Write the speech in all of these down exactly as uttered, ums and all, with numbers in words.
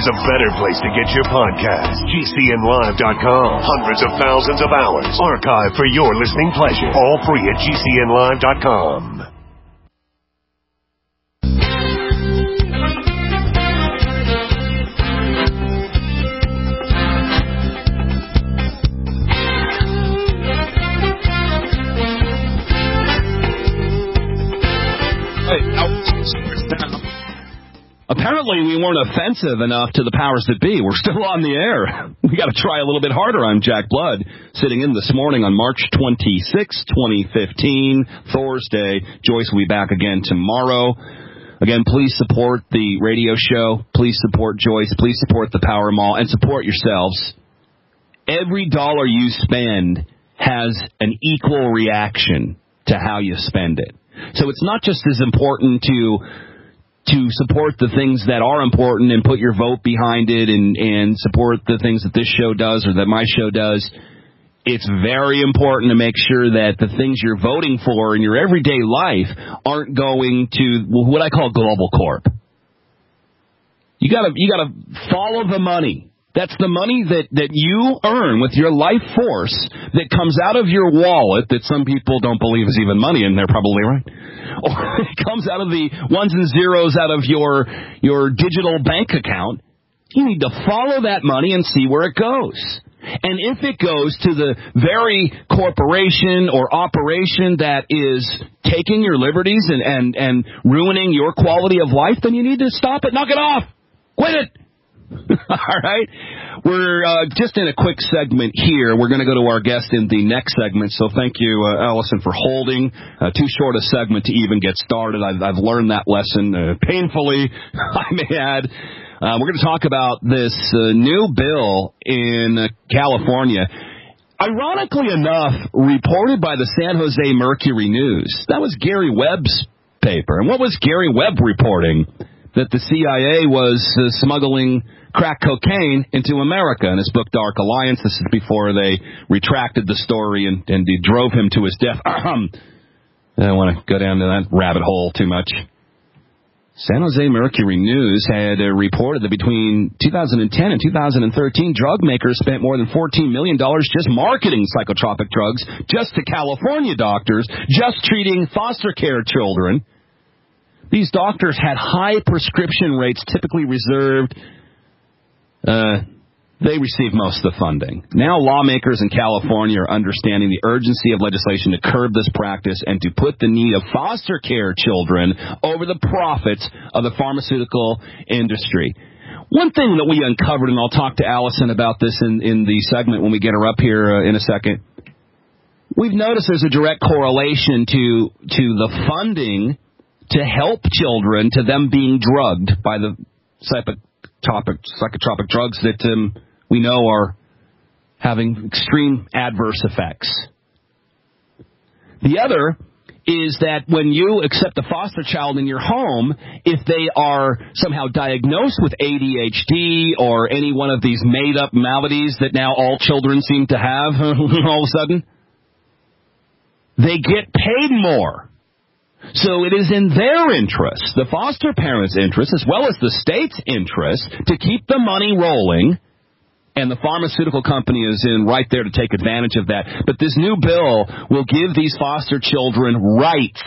there's a better place to get your podcast. G C N live dot com. Hundreds of thousands of hours archived for your listening pleasure. All free at G C N live dot com. Apparently, we weren't offensive enough to the powers that be. We're still on the air. We got to try a little bit harder. I'm Jack Blood, sitting in this morning on March twenty-sixth, twenty fifteen, Thursday. Joyce will be back again tomorrow. Again, please support the radio show. Please support Joyce. Please support the Power Mall, and support yourselves. Every dollar you spend has an equal reaction to how you spend it. So it's not just as important to to support the things that are important and put your vote behind it and, and support the things that this show does or that my show does. It's very important to make sure that the things you're voting for in your everyday life aren't going to what I call global corp. You gotta, you gotta follow the money. That's the money that, that you earn with your life force that comes out of your wallet that some people don't believe is even money, and they're probably right. Or it comes out of the ones and zeros out of your your digital bank account. You need to follow that money and see where it goes. And if it goes to the very corporation or operation that is taking your liberties and, and, and ruining your quality of life, then you need to stop it. Knock it off. Quit it. All right. We're uh, just in a quick segment here. We're going to go to our guest in the next segment. So thank you, uh, Allison, for holding. Uh, too short a segment to even get started. I've, I've learned that lesson uh, painfully, I may add. Uh, we're going to talk about this uh, new bill in uh, California. Ironically enough, reported by the San Jose Mercury News. That was Gary Webb's paper. And what was Gary Webb reporting? That the C I A was uh, smuggling crack cocaine into America. In his book, Dark Alliance, this is before they retracted the story and, and they drove him to his death. I don't want to go down to that rabbit hole too much. San Jose Mercury News had uh, reported that between two thousand ten and two thousand thirteen, drug makers spent more than fourteen million dollars just marketing psychotropic drugs just to California doctors, just treating foster care children. These doctors had high prescription rates, typically reserved. Uh, they received most of the funding. Now lawmakers in California are understanding the urgency of legislation to curb this practice and to put the need of foster care children over the profits of the pharmaceutical industry. One thing that we uncovered, and I'll talk to Allison about this in, in the segment when we get her up here uh, in a second, we've noticed there's a direct correlation to to the funding to help children, to them being drugged by the psychotropic, psychotropic drugs that um, we know are having extreme adverse effects. The other is that when you accept a foster child in your home, if they are somehow diagnosed with A D H D or any one of these made-up maladies that now all children seem to have all of a sudden, they get paid more. So it is in their interest, the foster parents' interest, as well as the state's interest, to keep the money rolling, and the pharmaceutical company is in right there to take advantage of that. But this new bill will give these foster children rights.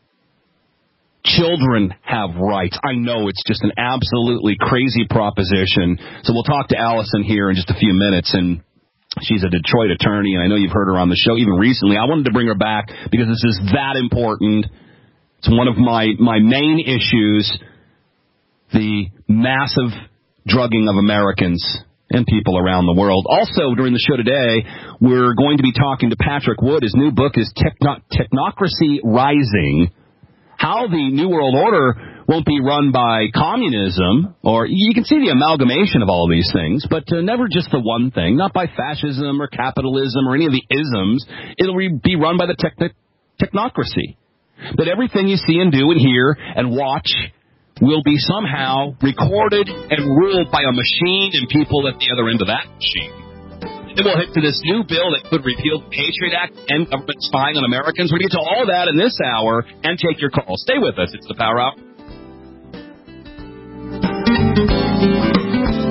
Children have rights. I know it's just an absolutely crazy proposition. So we'll talk to Allison here in just a few minutes, and she's a Detroit attorney, and I know you've heard her on the show even recently. I wanted to bring her back because this is that important. It's one of my, my main issues, the massive drugging of Americans and people around the world. Also, during the show today, we're going to be talking to Patrick Wood. His new book is Techno- Technocracy Rising, how the New World Order won't be run by communism, or you can see the amalgamation of all of these things, but uh, never just the one thing, not by fascism or capitalism or any of the isms. It'll re- be run by the techn- technocracy. That everything you see and do and hear and watch will be somehow recorded and ruled by a machine and people at the other end of that machine. Then we'll hit to this new bill that could repeal the Patriot Act and government spying on Americans. We'll get to all that in this hour and take your calls. Stay with us. It's the Power Hour.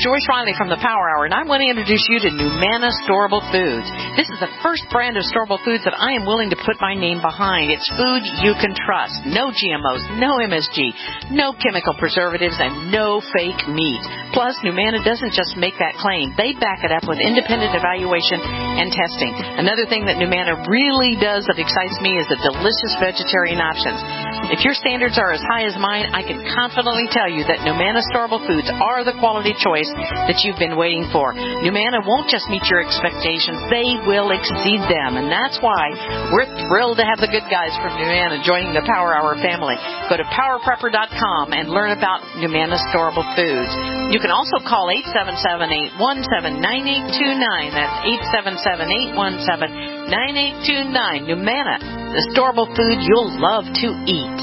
Joyce Riley from the Power Hour, and I want to introduce you to Numana Storable Foods. This is the first brand of storable foods that I am willing to put my name behind. It's food you can trust. No G M Os, no M S G, no chemical preservatives, and no fake meat. Plus, Numana doesn't just make that claim. They back it up with independent evaluation and testing. Another thing that Numana really does that excites me is the delicious vegetarian options. If your standards are as high as mine, I can confidently tell you that Numana Storable Foods are the quality choice that you've been waiting for. Numana won't just meet your expectations, they will exceed them. And that's why we're thrilled to have the good guys from Numana joining the Power Hour family. Go to power prepper dot com and learn about Numana Storable Foods. You can also call eight seven seven, eight one seven, nine eight two nine. That's eight seven seven, eight one seven, nine eight two nine. Numana, the storable food you'll love to eat.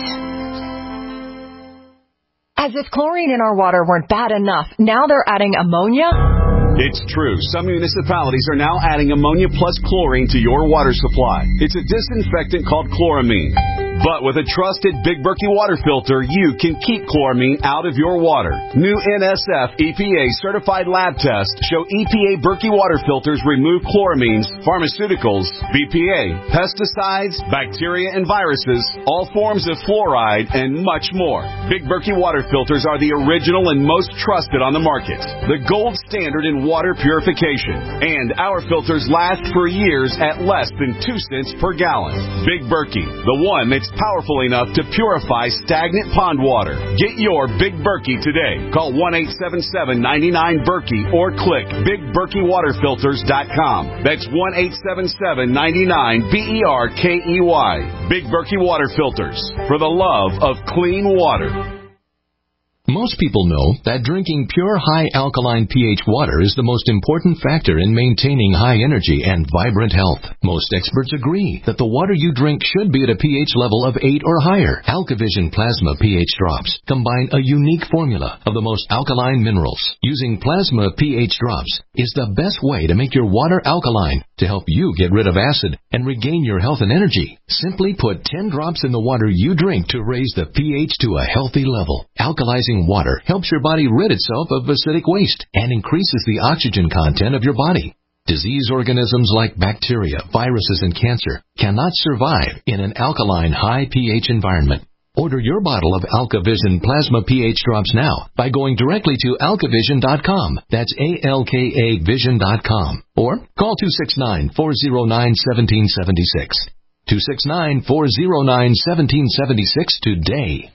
As if chlorine in our water weren't bad enough, now they're adding ammonia? It's true. Some municipalities are now adding ammonia plus chlorine to your water supply. It's a disinfectant called chloramine. But with a trusted Big Berkey water filter, you can keep chloramine out of your water. New N S F E P A certified lab tests show E P A Berkey water filters remove chloramines, pharmaceuticals, B P A, pesticides, bacteria and viruses, all forms of fluoride, and much more. Big Berkey water filters are the original and most trusted on the market. The gold standard in water purification. And our filters last for years at less than two cents per gallon. Big Berkey, the one that's powerful enough to purify stagnant pond water. Get your Big Berkey today. Call one eight seven seven, nine nine, Berkey or click big berkey water filters dot com. That's one eight seven seven, nine nine, B E R K E Y. Big Berkey Water Filters, for the love of clean water. Most people know that drinking pure high alkaline pH water is the most important factor in maintaining high energy and vibrant health. Most experts agree that the water you drink should be at a pH level of eight or higher. AlkaVision Plasma pH drops combine a unique formula of the most alkaline minerals. Using Plasma pH drops is the best way to make your water alkaline to help you get rid of acid and regain your health and energy. Simply put ten drops in the water you drink to raise the pH to a healthy level. Alkalizing water helps your body rid itself of acidic waste and increases the oxygen content of your body. Disease organisms like bacteria, viruses, and cancer cannot survive in an alkaline high pH environment. Order your bottle of AlkaVision Plasma pH drops now by going directly to alka vision dot com. That's A L K A vision dot com. Or call two six nine, four zero nine, one seven seven six. two six nine, four zero nine, one seven seven six today.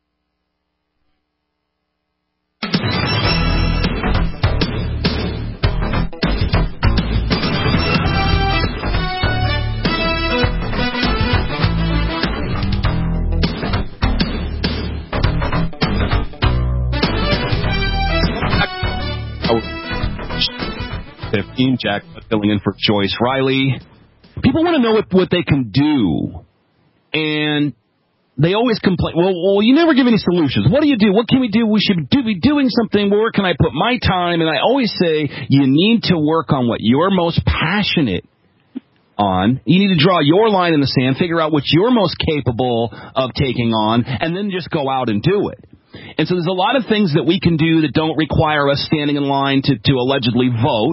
fifteen, Jack filling in for Joyce Riley. People want to know what, what they can do. And they always complain, well, well, you never give any solutions. What do you do? What can we do? We should do, be doing something. Where can I put my time? And I always say you need to work on what you're most passionate on. You need to draw your line in the sand, figure out what you're most capable of taking on, and then just go out and do it. And so there's a lot of things that we can do that don't require us standing in line to, to allegedly vote.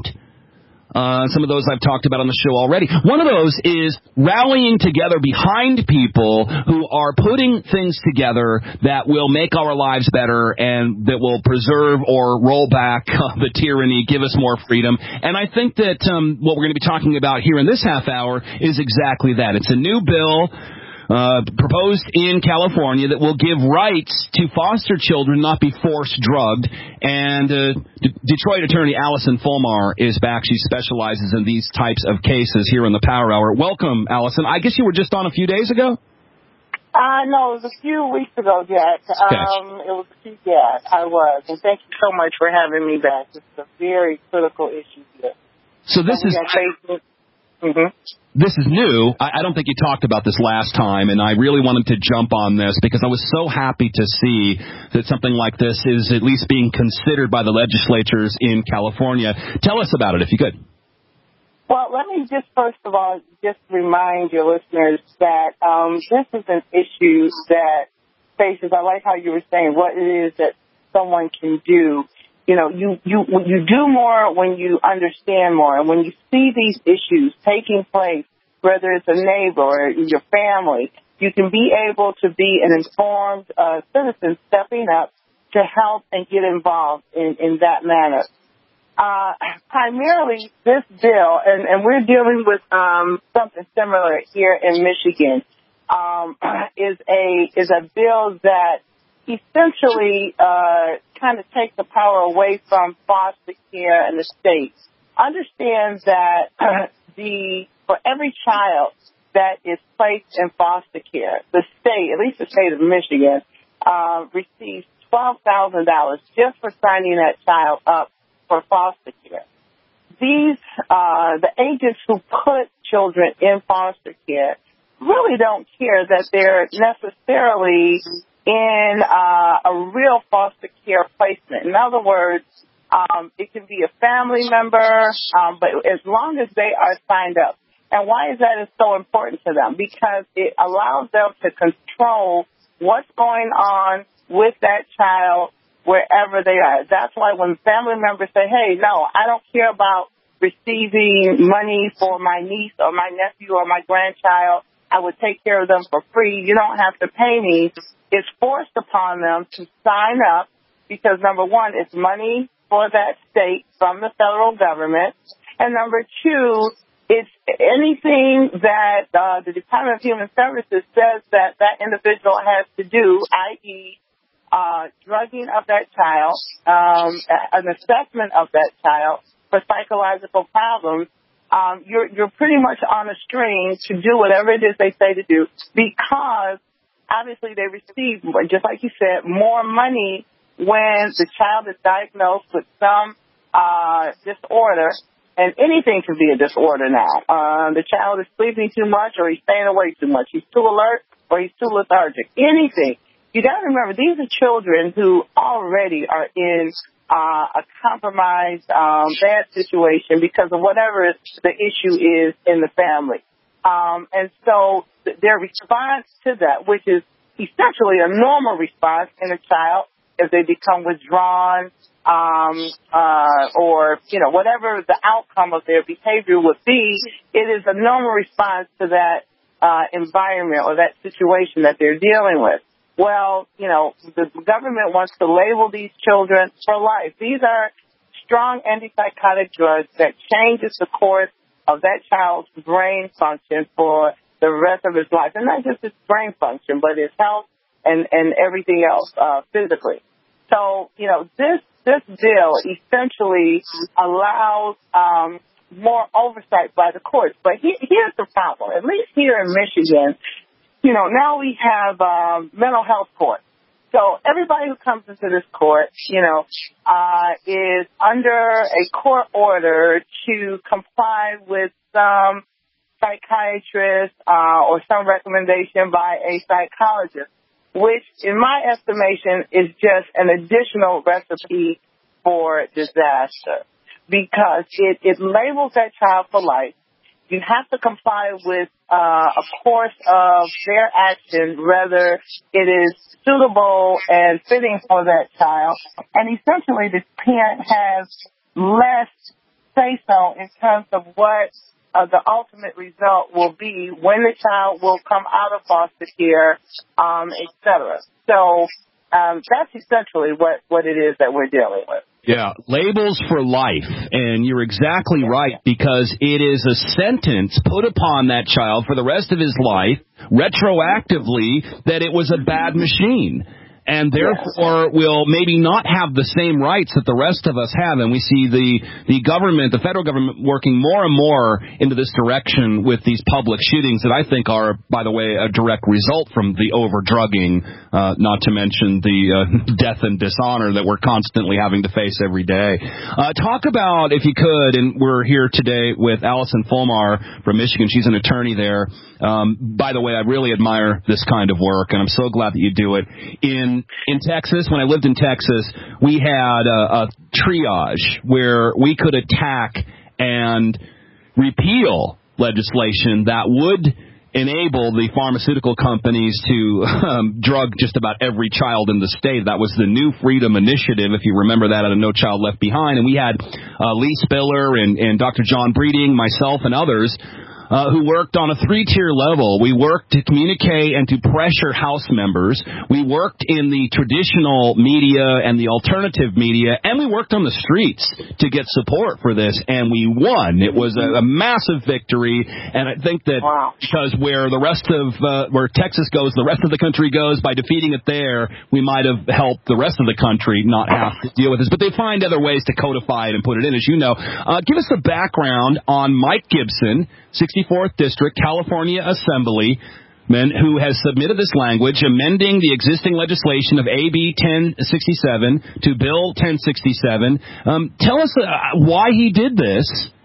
Uh, some of those I've talked about on the show already. One of those is rallying together behind people who are putting things together that will make our lives better and that will preserve or roll back uh, the tyranny, give us more freedom. And I think that um, what we're going to be talking about here in this half hour is exactly that. It's a new bill Uh, proposed in California that will give rights to foster children not be forced drugged. And uh, D- Detroit attorney Allison Fulmar is back. She specializes in these types of cases here in the Power Hour. Welcome, Allison. I guess you were just on a few days ago? Uh, no, it was a few weeks ago, Jack. Um, it was a few, yeah, I was. And thank you so much for having me back. It's a very critical issue here. So this is... Mm-hmm. This is new. I, I don't think you talked about this last time, and I really wanted to jump on this because I was so happy to see that something like this is at least being considered by the legislatures in California. Tell us about it, if you could. Well, let me just first of all just remind your listeners that um, this is an issue that faces, I like how you were saying, what it is that someone can do. you know, you, you, you do more when you understand more. And when you see these issues taking place, whether it's a neighbor or your family, you can be able to be an informed uh, citizen stepping up to help and get involved in, in that manner. Uh, primarily, this bill, and, and we're dealing with um, something similar here in Michigan, um, is a is a bill that essentially uh, kind of takes the power away from foster care and the state. Understand that uh, the for every child that is placed in foster care, the state, at least the state of Michigan, uh, receives twelve thousand dollars just for signing that child up for foster care. These, uh, the agents who put children in foster care really don't care that they're necessarily in uh, a real foster care placement. In other words, um, it can be a family member, um, but as long as they are signed up. And why is that is so important to them? Because it allows them to control what's going on with that child wherever they are. That's why when family members say, hey, no, I don't care about receiving money for my niece or my nephew or my grandchild, I would take care of them for free, you don't have to pay me, it's forced upon them to sign up because, number one, it's money for that state from the federal government, and number two, it's anything that uh, the Department of Human Services says that that individual has to do, that is, uh, drugging of that child, um, an assessment of that child for psychological problems. Um, you're you're pretty much on a string to do whatever it is they say to do because obviously they receive, just like you said, more money when the child is diagnosed with some uh, disorder. And anything can be a disorder now. Uh, the child is sleeping too much or he's staying awake too much. He's too alert or he's too lethargic. Anything. You got to remember, these are children who already are in uh, a compromised, um, bad situation because of whatever the issue is in the family. Um, and so th- their response to that, which is essentially a normal response in a child, if they become withdrawn, Um, uh, or, you know, whatever the outcome of their behavior would be, it is a normal response to that, uh, environment or that situation that they're dealing with. Well, you know, the government wants to label these children for life. These are strong antipsychotic drugs that changes the course of that child's brain function for the rest of his life. And not just his brain function, but his health and, and everything else, uh, physically. So, you know, this, This bill essentially allows um, more oversight by the courts. But he, here's the problem. At least here in Michigan, you know, now we have um, mental health courts. So everybody who comes into this court, you know, uh, is under a court order to comply with some psychiatrist uh, or some recommendation by a psychologist, which, in my estimation, is just an additional recipe for disaster because it, it labels that child for life. You have to comply with uh, a course of their action, whether it is suitable and fitting for that child. And essentially, the parent has less say-so in terms of what Uh, the ultimate result will be when the child will come out of foster care, um, et cetera. So um, that's essentially what, what it is that we're dealing with. Yeah, labels for life, and you're exactly right, because it is a sentence put upon that child for the rest of his life, retroactively, that it was a bad machine. And therefore will maybe not have the same rights that the rest of us have. And we see the, the government, the federal government, working more and more into this direction with these public shootings that I think are, by the way, a direct result from the over-drugging, uh, not to mention the uh, death and dishonor that we're constantly having to face every day. Uh, talk about, if you could, and we're here today with Allison Fulmar from Michigan. She's an attorney there. Um, by the way, I really admire this kind of work, and I'm so glad that you do it. In In Texas, when I lived in Texas, we had a, a triage where we could attack and repeal legislation that would enable the pharmaceutical companies to um, drug just about every child in the state. That was the New Freedom Initiative, if you remember that, out of No Child Left Behind. And we had uh, Lee Spiller and, and Doctor John Breeding, myself, and others Uh, who worked on a three-tier level. We worked to communicate and to pressure House members. We worked in the traditional media and the alternative media, and we worked on the streets to get support for this, and we won. It was a, a massive victory, and I think that wow. because where the rest of, uh, where Texas goes, the rest of the country goes, by defeating it there, we might have helped the rest of the country not have to deal with this. But they find other ways to codify it and put it in, as you know. Uh, give us the background on Mike Gibson, sixty-fourth District, California Assemblyman, who has submitted this language amending the existing legislation of A B ten sixty-seven to Bill ten sixty-seven. Um, tell us uh, why he did this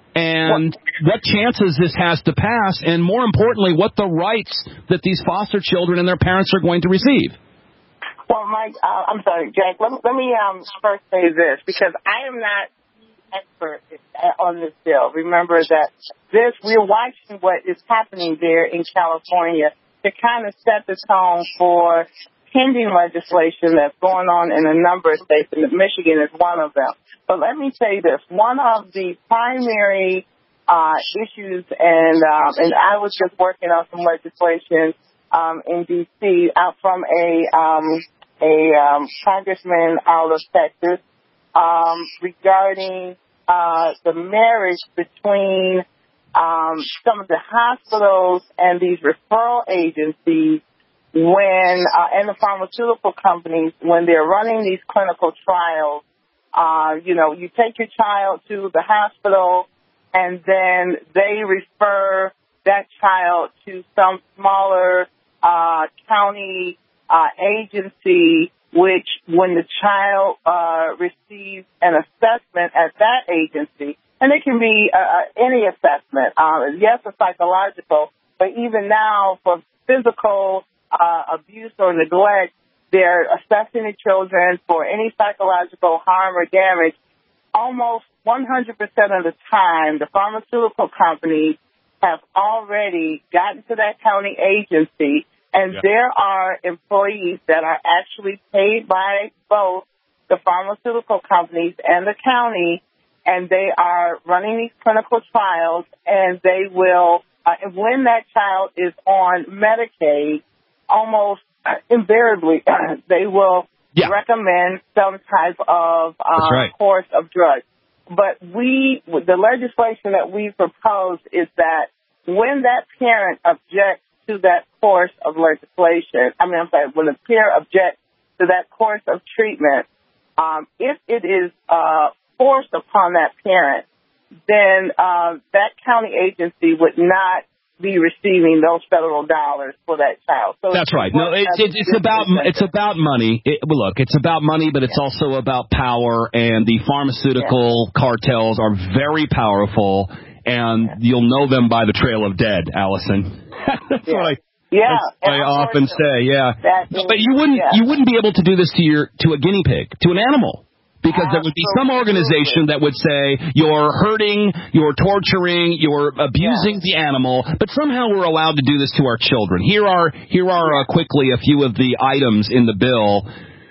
and what chances this has to pass, and more importantly, what the rights that these foster children and their parents are going to receive. Well, Mike, uh, I'm sorry, Jack, let me, let me um, first say this, because I am not expert on this bill. Remember that this, we're watching what is happening there in California to kind of set the tone for pending legislation that's going on in a number of states, and Michigan is one of them. But let me say this. One of the primary uh, issues, and um, and I was just working on some legislation um, in D C out from a, um, a um, congressman out of Texas, Um, regarding uh, the marriage between um, some of the hospitals and these referral agencies when uh, and the pharmaceutical companies when they're running these clinical trials. Uh, you know, you take your child to the hospital and then they refer that child to some smaller uh, county uh, agency, which when the child uh, receives an assessment at that agency, and it can be uh, any assessment, uh, yes, a psychological, but even now for physical uh, abuse or neglect, they're assessing the children for any psychological harm or damage. Almost one hundred percent of the time, the pharmaceutical companies have already gotten to that county agency. And yeah. there are employees that are actually paid by both the pharmaceutical companies and the county, and they are running these clinical trials, and they will, uh, when that child is on Medicaid, almost invariably, they will yeah. recommend some type of uh, right. course of drugs. But we, the legislation that we propose is that when that parent objects to that course of legislation, I mean, I'm sorry, when the parent objects to that course of treatment, um, if it is uh, forced upon that parent, then uh, that county agency would not be receiving those federal dollars for that child. So that's right. No, it's it's, it's about it's about money. It, well, look, it's about money, but it's yeah. also about power. And the pharmaceutical yeah. cartels are very powerful, and yeah. you'll know them by the trail of dead, Allison. That's yeah. what I, yeah, that's what I often say. Yeah, is, but you wouldn't yeah. you wouldn't be able to do this to your to a guinea pig, to an animal, because Absolutely. There would be some organization that would say you're hurting, you're torturing, you're abusing yeah. the animal, but somehow we're allowed to do this to our children. Here are here are uh, quickly a few of the items in the bill.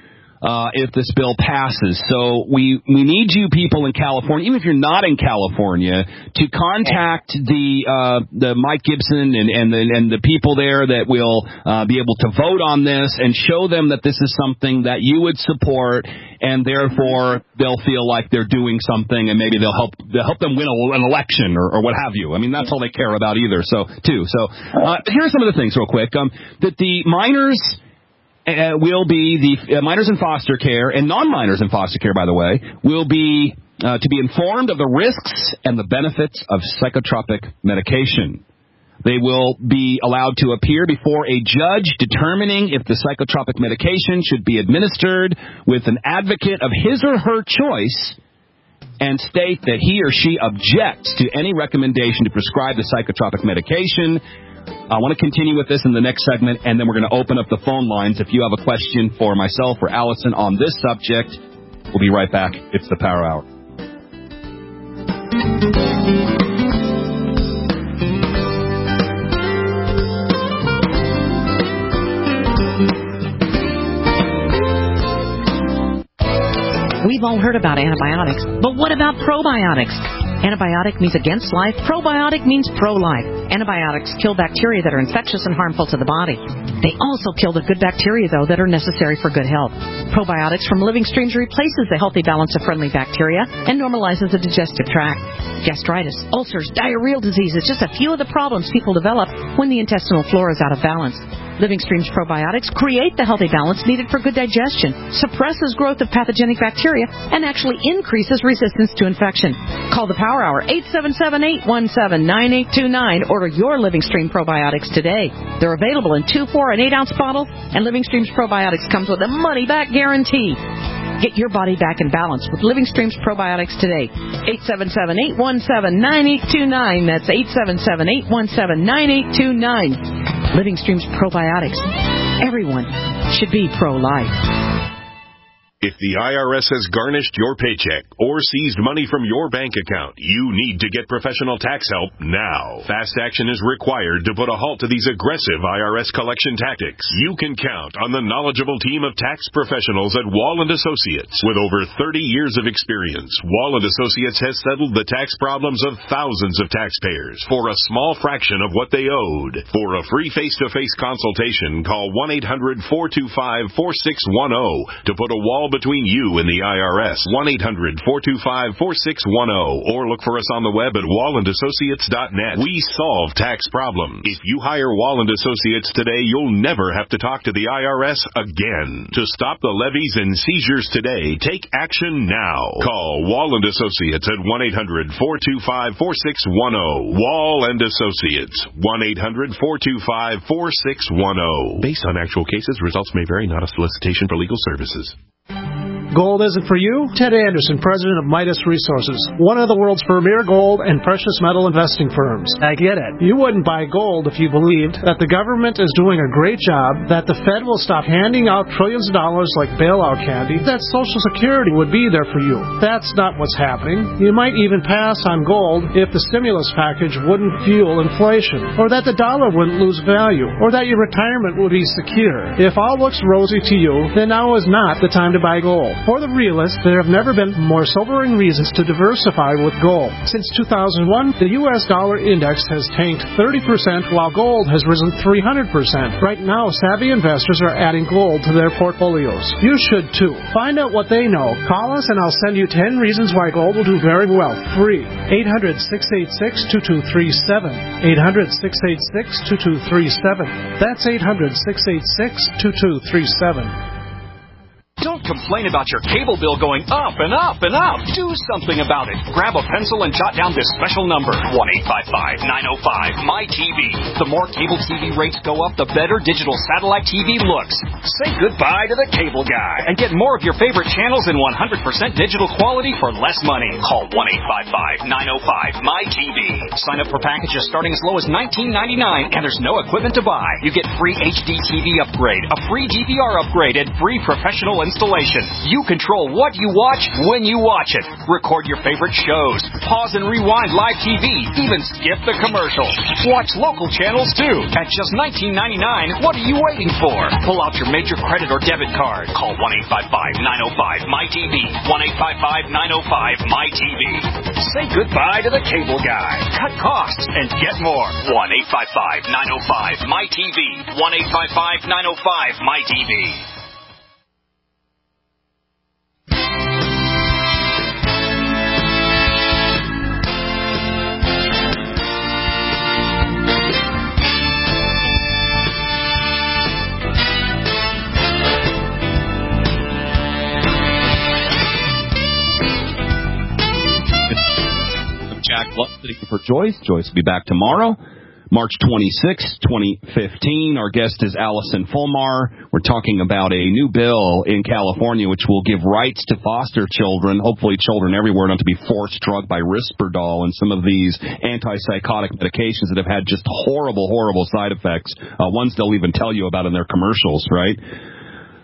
Uh, if this bill passes. So we, we need you people in California, even if you're not in California, to contact the, uh, the Mike Gibson and, and the, and the people there that will, uh, be able to vote on this and show them that this is something that you would support, and therefore they'll feel like they're doing something, and maybe they'll help, they'll help them win a, an election or, or what have you. I mean, that's all they care about either. So, too. So, uh, here are some of the things real quick. Um, that the minors, Uh, will be the uh, minors in foster care and non-minors in foster care, by the way, will be uh, to be informed of the risks and the benefits of psychotropic medication. They will be allowed to appear before a judge determining if the psychotropic medication should be administered with an advocate of his or her choice, and state that he or she objects to any recommendation to prescribe the psychotropic medication. I want to continue with this in the next segment, and then we're going to open up the phone lines. If you have a question for myself or Allison on this subject, we'll be right back. It's the Power Hour. We've all heard about antibiotics, but what about probiotics? Antibiotic means against life. Probiotic means pro-life. Antibiotics kill bacteria that are infectious and harmful to the body. They also kill the good bacteria, though, that are necessary for good health. Probiotics from Living Streams replaces the healthy balance of friendly bacteria and normalizes the digestive tract. Gastritis, ulcers, diarrheal diseases, just a few of the problems people develop when the intestinal flora is out of balance. Living Streams probiotics create the healthy balance needed for good digestion, suppresses growth of pathogenic bacteria, and actually increases resistance to infection. Call the Power Hour, eight seven seven, eight one seven, nine eight two nine. Order your Living Stream probiotics today. They're available in two, four, and eight ounce bottles, and Living Streams probiotics comes with a money-back guarantee. Get your body back in balance with Living Streams probiotics today. eight seven seven, eight one seven, nine eight two nine. That's eight seven seven, eight one seven, nine eight two nine. Living Streams probiotics. Everyone should be pro-life. If the I R S has garnished your paycheck or seized money from your bank account, you need to get professional tax help now. Fast action is required to put a halt to these aggressive I R S collection tactics. You can count on the knowledgeable team of tax professionals at Wall and Associates. With over thirty years of experience, Wall and Associates has settled the tax problems of thousands of taxpayers for a small fraction of what they owed. For a free face-to-face consultation, call one eight hundred, four two five, four six one zero to put a wall between you and the I R S. one eight hundred, four two five, four six one zero or look for us on the web at wall and associates dot net. We solve tax problems. If you hire Wall and Associates today, you'll never have to talk to the I R S again. To stop the levies and seizures today, take action now. Call Wall and Associates at one eight hundred, four two five, four six one zero. Wall and Associates, one eight hundred, four two five, four six one zero. Based on actual cases, results may vary, not a solicitation for legal services. Gold isn't for you? Ted Anderson, president of Midas Resources, one of the world's premier gold and precious metal investing firms. I get it. You wouldn't buy gold if you believed that the government is doing a great job, that the Fed will stop handing out trillions of dollars like bailout candy, that Social Security would be there for you. That's not what's happening. You might even pass on gold if the stimulus package wouldn't fuel inflation, or that the dollar wouldn't lose value, or that your retirement would be secure. If all looks rosy to you, then now is not the time to buy gold. For the realists, there have never been more sobering reasons to diversify with gold. Since two thousand one, the U S dollar index has tanked thirty percent while gold has risen three hundred percent. Right now, savvy investors are adding gold to their portfolios. You should too. Find out what they know. Call us and I'll send you ten reasons why gold will do very well. Free. eight hundred, six eight six, two two three seven. eight hundred, six eight six, two two three seven. That's eight hundred, six eight six, two two three seven. Don't complain about your cable bill going up and up and up. Do something about it. Grab a pencil and jot down this special number, one eight five five, nine oh five, M Y T V. The more cable T V rates go up, the better digital satellite T V looks. Say goodbye to the cable guy and get more of your favorite channels in one hundred percent digital quality for less money. Call one eight five five, nine oh five, M Y T V. Sign up for packages starting as low as nineteen ninety-nine, and there's no equipment to buy. You get free H D T V upgrade, a free D V R upgrade, and free professional installation. You control what you watch when you watch it. Record your favorite shows. Pause and rewind live T V. Even skip the commercials. Watch local channels too. At just nineteen ninety-nine, what are you waiting for? Pull out your major credit or debit card. Call one eight five five, nine oh five, M Y T V. one eight five five, nine oh five, M Y T V. Say goodbye to the cable guy. Cut costs and get more. one eight five five, nine oh five, M Y T V. one eight five five, nine oh five, M Y T V. Jack Blood sitting for Joyce. Joyce will be back tomorrow, March twenty-sixth, twenty fifteen. Our guest is Allison Fulmar. We're talking about a new bill in California which will give rights to foster children, hopefully children everywhere, not to be forced drugged by Risperdal and some of these antipsychotic medications that have had just horrible, horrible side effects, uh, ones they'll even tell you about in their commercials, right?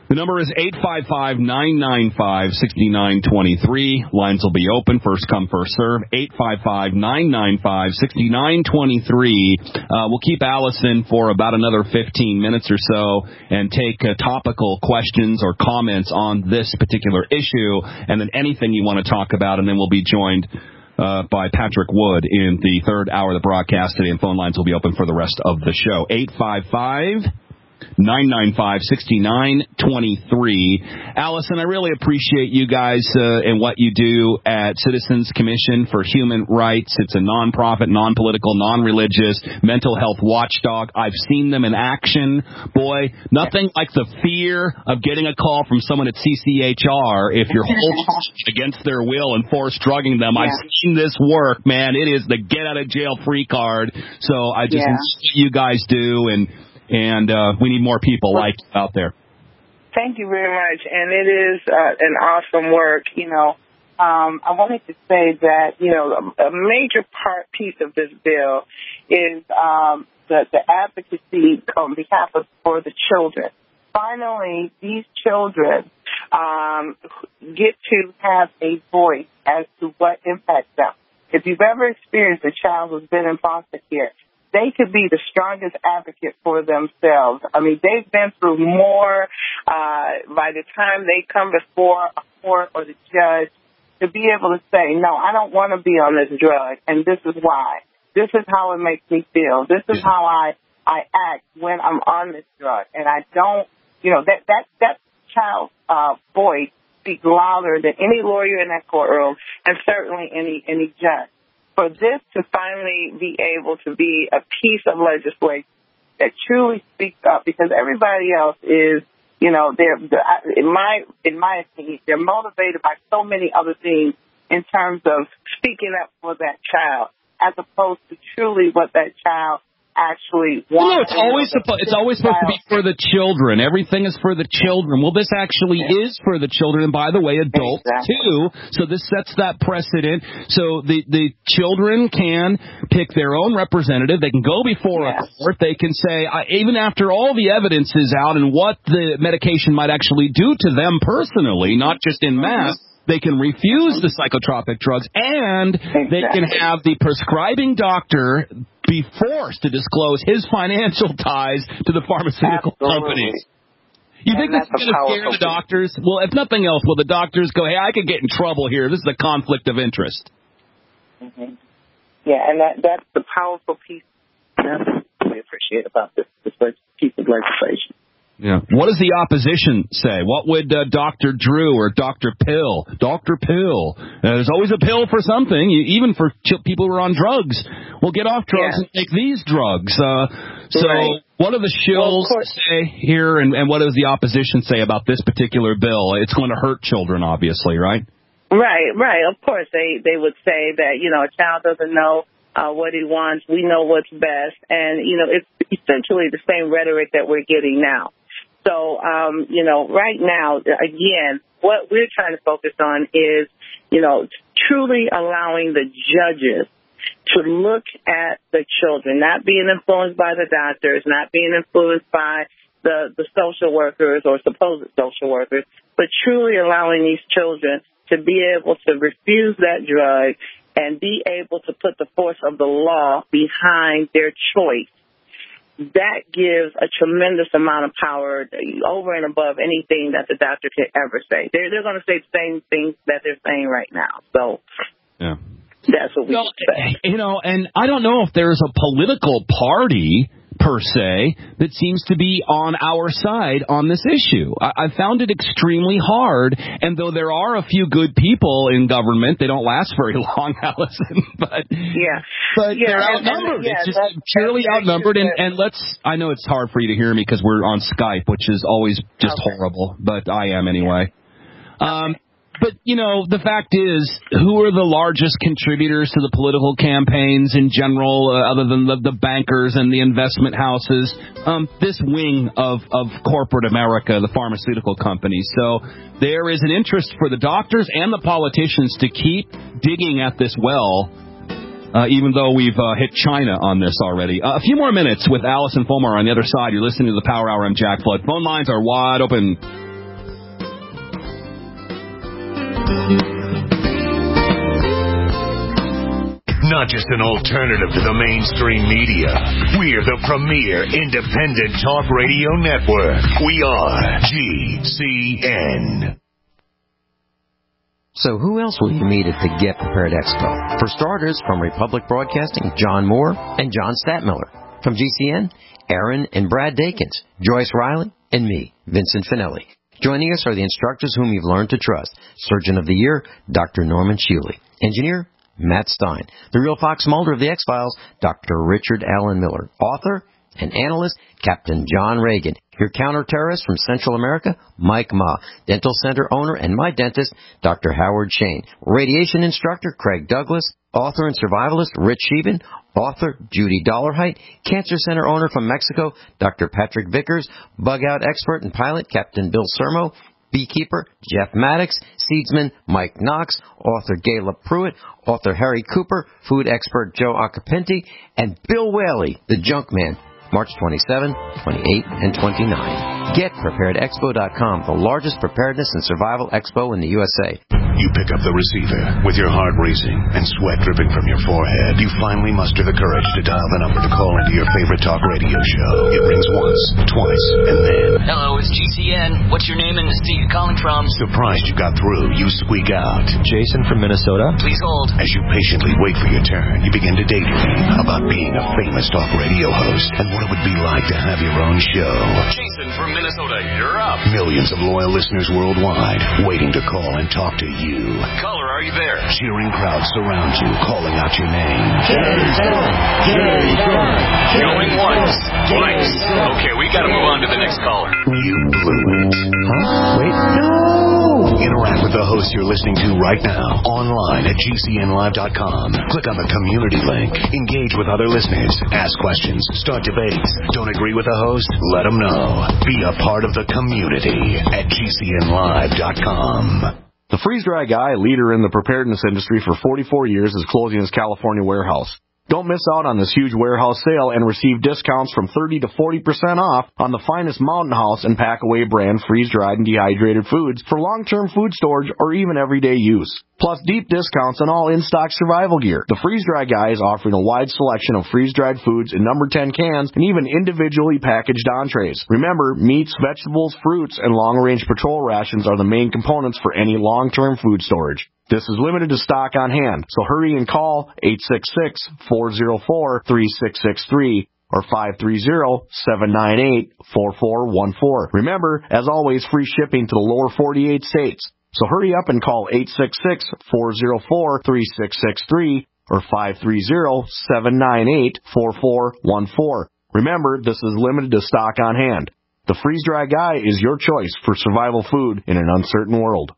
The number is eight five five, nine nine five, six nine two three. Lines will be open. First come, first serve. eight five five, nine nine five, six nine two three. Uh, we'll keep Allison for about another fifteen minutes or so and take uh, topical questions or comments on this particular issue, and then anything you want to talk about, and then we'll be joined uh, by Patrick Wood in the third hour of the broadcast today, and phone lines will be open for the rest of the show. eight five five, nine nine five, six nine two three. Allison, I really appreciate you guys uh, and what you do at Citizens Commission for Human Rights. It's a nonprofit, non-political, non-religious mental health watchdog. I've seen them in action. Boy, nothing like the fear of getting a call from someone at C C H R if you're holding against their will and force drugging them. Yeah. I've seen this work, man. It is the get-out-of-jail-free card. So I just yeah. what you guys do, and And uh, we need more people like you out there. Thank you very much. And it is uh, an awesome work. You know, um, I wanted to say that, you know, a, a major part piece of this bill is um, the, the advocacy on behalf of for the children. Finally, these children um, get to have a voice as to what impacts them. If you've ever experienced a child who's been in foster care, they could be the strongest advocate for themselves. I mean, they've been through more uh, by the time they come before a court or the judge to be able to say, no, I don't want to be on this drug, and this is why. This is how it makes me feel. This is how I, I act when I'm on this drug. And I don't, you know, that, that, that child's uh, voice speaks louder than any lawyer in that courtroom and certainly any, any judge. For this to finally be able to be a piece of legislation that truly speaks up, because everybody else is, you know, they're, in my in my opinion, they're motivated by so many other things in terms of speaking up for that child, as opposed to truly what that child actually wants. No, it's always supposed it's always supposed to be for the children. Everything is for the children. Well, this actually yeah. is for the children, and by the way, adults exactly. too. So this sets that precedent. So the the children can pick their own representative. They can go before yes. a court. They can say, I, even after all the evidence is out and what the medication might actually do to them personally, not just in mass. They can refuse the psychotropic drugs, and exactly. they can have the prescribing doctor be forced to disclose his financial ties to the pharmaceutical Absolutely. companies. You and think this is going to scare the doctors? Well, if nothing else, will the doctors go, hey, I could get in trouble here. This is a conflict of interest. Mm-hmm. Yeah, and that, that's the powerful piece that we appreciate about this, this piece of legislation. Yeah. What does the opposition say? What would uh, Doctor Drew or Doctor Pill? Doctor Pill. Uh, there's always a pill for something, you, even for ch- people who are on drugs. Well, get off drugs yeah. and take these drugs. Uh, so right. what do the shills well, say here, and, and what does the opposition say about this particular bill? It's going to hurt children, obviously, right? Right, right. Of course, they, they would say that, you know, a child doesn't know uh, what he wants. We know what's best. And, you know, it's essentially the same rhetoric that we're getting now. So, um, you know, right now, again, what we're trying to focus on is, you know, truly allowing the judges to look at the children, not being influenced by the doctors, not being influenced by the, the social workers or supposed social workers, but truly allowing these children to be able to refuse that drug and be able to put the force of the law behind their choice. That gives a tremendous amount of power over and above anything that the doctor could ever say. They're, they're going to say the same things that they're saying right now. So yeah. that's what we well, say. You know, and I don't know if there's a political party per se that seems to be on our side on this issue. I, I found it extremely hard, and though there are a few good people in government, they don't last very long, Allison, but yeah, but yeah, they're outnumbered. Yeah, it's just purely outnumbered, and, and let's, I know it's hard for you to hear me because we're on Skype, which is always just okay. horrible, but I am anyway. Yeah. Um, But, you know, the fact is, who are the largest contributors to the political campaigns in general, uh, other than the, the bankers and the investment houses? Um, this wing of, of corporate America, the pharmaceutical companies. So there is an interest for the doctors and the politicians to keep digging at this well, uh, even though we've uh, hit China on this already. Uh, a few more minutes with Allison Fulmer on the other side. You're listening to the Power Hour. I'm Jack Flood. Phone lines are wide open. not just an alternative to the mainstream media. We're the premier independent talk radio network. We are G C N. So who else will you meet at the Get Prepared Expo? For starters, from Republic Broadcasting, John Moore and John Statmiller. From G C N, Aaron and Brad Dakins, Joyce Riley, and me, Vincent Finelli. Joining us are the instructors whom you've learned to trust. Surgeon of the Year, Doctor Norman Shealy. Engineer, Matt Stein. The real Fox Mulder of the X-Files, Doctor Richard Allen Miller. Author and analyst, Captain John Reagan. Your counter-terrorist from Central America, Mike Ma. Dental Center owner and my dentist, Doctor Howard Shane. Radiation instructor, Craig Douglas. Author and survivalist, Rich Sheben. Author, Judy Dollarheight. Cancer Center owner from Mexico, Doctor Patrick Vickers. Bug-out expert and pilot, Captain Bill Sermo. Beekeeper, Jeff Maddox. Seedsman, Mike Knox. Author, Gayla Pruitt. Author, Harry Cooper. Food expert, Joe Acapinti. And Bill Whaley, the junk man. March twenty-seventh, twenty-eighth, and twenty-ninth. Get Prepared Expo dot com, the largest preparedness and survival expo in the U S A. You pick up the receiver with your heart racing and sweat dripping from your forehead. You finally muster the courage to dial the number to call into your favorite talk radio show. It rings once, twice, and then... Hello, it's G C N. What's your name and the state you're calling from? Surprised you got through, you squeak out. Jason from Minnesota. Please hold. As you patiently wait for your turn, you begin to daydream about being a famous talk radio host and what it would be like to have your own show. Jason from Minnesota, you're up. Millions of loyal listeners worldwide waiting to call and talk to you. Caller, are you there? Cheering crowds surround you, calling out your name. Jason! Jason! Going once, twice. Okay, we gotta move on to the next caller. You blew it. Huh? Wait, no! Interact with the host you're listening to right now, online at G C N live dot com. Click on the community link. Engage with other listeners. Ask questions. Start debates. Don't agree with the host? Let them know. Be a part of the community at G C N live dot com. The Freeze-Dry Guy, leader in the preparedness industry for forty-four years, is closing his California warehouse. Don't miss out on this huge warehouse sale and receive discounts from thirty to forty percent off on the finest Mountain House and Packaway brand freeze-dried and dehydrated foods for long-term food storage or even everyday use. Plus deep discounts on all in-stock survival gear. The Freeze-Dry Guy is offering a wide selection of freeze-dried foods in number ten cans and even individually packaged entrees. Remember, meats, vegetables, fruits, and long-range patrol rations are the main components for any long-term food storage. This is limited to stock on hand, so hurry and call eight six six, four oh four, three six six three or five three zero, seven nine eight, four four one four. Remember, as always, free shipping to the lower forty-eight states. So hurry up and call eight six six, four oh four, three six six three or five three zero, seven nine eight, four four one four. Remember, this is limited to stock on hand. The Freeze-Dry Guy is your choice for survival food in an uncertain world.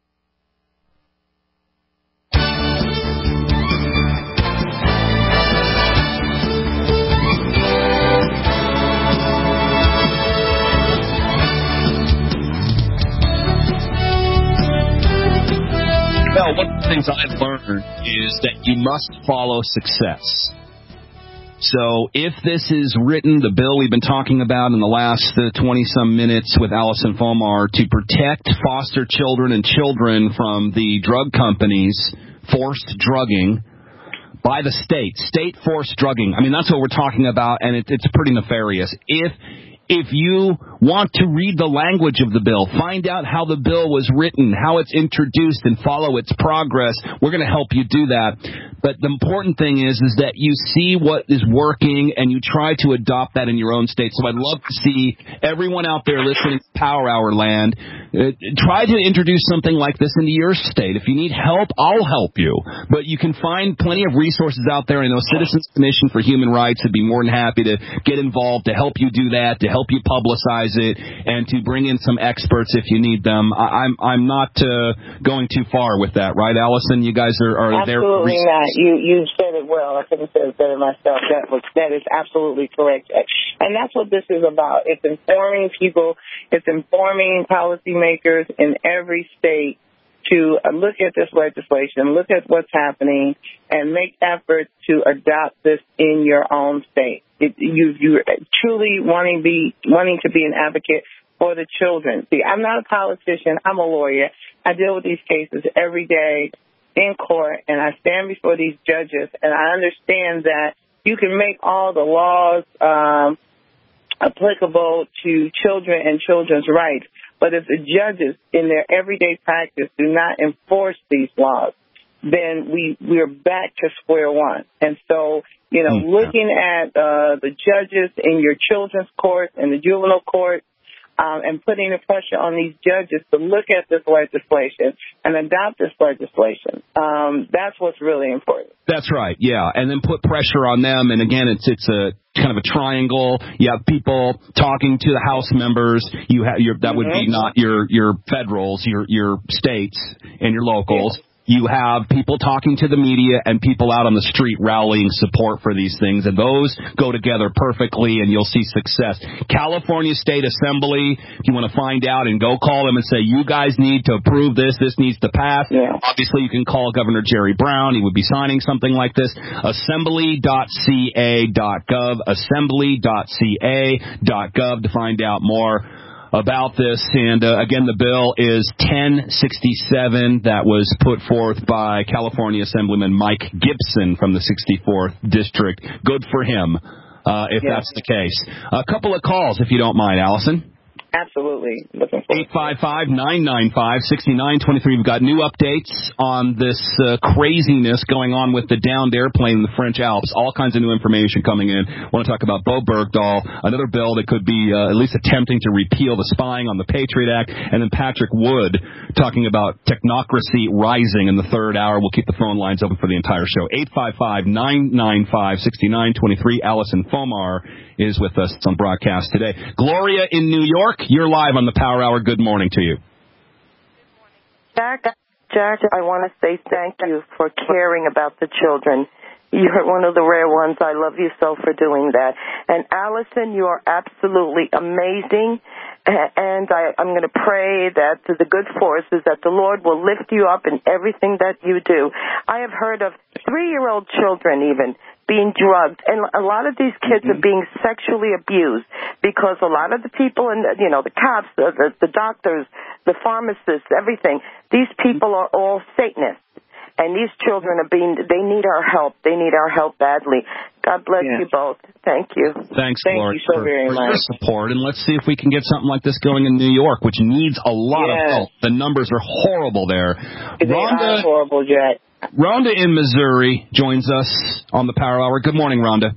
Well, one of the things I've learned is that you must follow success. So if this is written, the bill we've been talking about in the last uh, twenty-some minutes with Allison Fomar to protect foster children and children from the drug companies forced drugging by the state, state forced drugging. I mean, that's what we're talking about, and it, it's pretty nefarious. If If you want to read the language of the bill, find out how the bill was written, how it's introduced, and follow its progress, we're going to help you do that. But the important thing is, is that you see what is working and you try to adopt that in your own state. So I'd love to see everyone out there listening to Power Hour Land, uh, try to introduce something like this into your state. If you need help, I'll help you. But you can find plenty of resources out there. I know Citizens Commission for Human Rights would be more than happy to get involved, to help you do that, to help help you publicize it, and to bring in some experts if you need them. I, I'm I'm not uh, going too far with that, right, Allison? You guys are, are there. Absolutely not. You you said it well. I couldn't say it better myself. That was that is absolutely correct, and that's what this is about. It's informing people. It's informing policymakers in every state to look at this legislation, look at what's happening, and make efforts to adopt this in your own state. It, you, you're truly wanting, be, wanting to be an advocate for the children. See, I'm not a politician. I'm a lawyer. I deal with these cases every day. in court, and I stand before these judges, and I understand that you can make all the laws um, applicable to children and children's rights, but if the judges in their everyday practice do not enforce these laws, then we, we're back to square one. And so, you know, mm-hmm. looking at uh, the judges in your children's court and the juvenile court, Um, and putting the pressure on these judges to look at this legislation and adopt this legislation. Um, that's what's really important. That's right, yeah. And then put pressure on them. And again, it's it's a kind of a triangle. You have people talking to the House members. You have your that would mm-hmm. be not your your federals, your your states and your locals. Yeah. You have people talking to the media and people out on the street rallying support for these things, and those go together perfectly, and you'll see success. California State Assembly, if you want to find out, and go call them and say, you guys need to approve this, this needs to pass. Yeah. Obviously, you can call Governor Jerry Brown. He would be signing something like this. assembly dot c a dot gov, assembly dot c a dot gov to find out more about this. And uh, again, the bill is ten sixty-seven that was put forth by California Assemblyman Mike Gibson from the sixty-fourth District. Good for him, uh, if yes. that's the case. A couple of calls, if you don't mind, Allison. Absolutely. eight five five, nine nine five, six nine two three. We've got new updates on this uh, craziness going on with the downed airplane in the French Alps. All kinds of new information coming in. I want to talk about Bo Bergdahl, another bill that could be uh, at least attempting to repeal the spying on the Patriot Act, and then Patrick Wood talking about technocracy rising in the third hour. We'll keep the phone lines open for the entire show. eight five five, nine nine five, six nine two three. Allison Fomar is with us on broadcast today. Gloria in New York, you're live on the Power Hour. Good morning to you. Jack, Jack, I want to say thank you for caring about the children. You're one of the rare ones. I love you so for doing that. And Allison, you are absolutely amazing. And I, I'm going to pray that the good forces, that the Lord will lift you up in everything that you do. I have heard of three-year-old children even being drugged, and a lot of these kids mm-hmm. are being sexually abused because a lot of the people, and you know, the cops, the, the, the doctors, the pharmacists, everything, these people are all Satanists. And these children are being, they need our help. They need our help badly. God bless yeah. you both. Thank you. Thanks, Thank Lord, you so for, very for much. your support. And let's see if we can get something like this going in New York, which needs a lot yes. of help. The numbers are horrible there. They Rhonda, are horrible, Jack. Rhonda in Missouri joins us on the Power Hour. Good morning, Rhonda.